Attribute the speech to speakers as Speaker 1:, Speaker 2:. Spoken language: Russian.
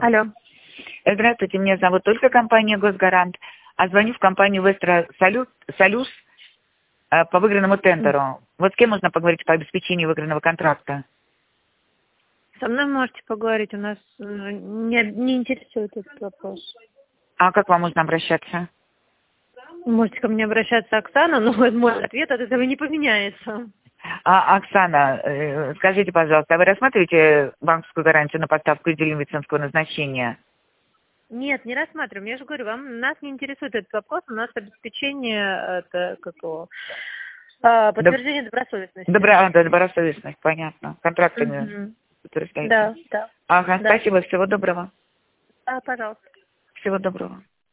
Speaker 1: Алло.
Speaker 2: Здравствуйте, меня зовут Ольга, компания «Госгарант». А звоню в компанию «Вестра Солюс» по выигранному тендеру. Вот с кем можно поговорить по обеспечению выигранного контракта?
Speaker 1: Со мной можете поговорить, у нас не интересует этот вопрос.
Speaker 2: А как вам можно обращаться?
Speaker 1: Можете ко мне обращаться, Оксана, но мой ответ от этого не поменяется.
Speaker 2: Оксана, скажите, пожалуйста, а вы рассматриваете банковскую гарантию на поставку изделий медицинского назначения?
Speaker 1: Нет, не рассматриваем. Я же говорю, нас не интересует этот вопрос, у нас обеспечение подтверждение добросовестности.
Speaker 2: Добросовестность, понятно. Контрактами утверждаете.
Speaker 1: Да.
Speaker 2: Ага,
Speaker 1: Да.
Speaker 2: спасибо, всего доброго.
Speaker 1: Да, пожалуйста.
Speaker 2: Всего доброго.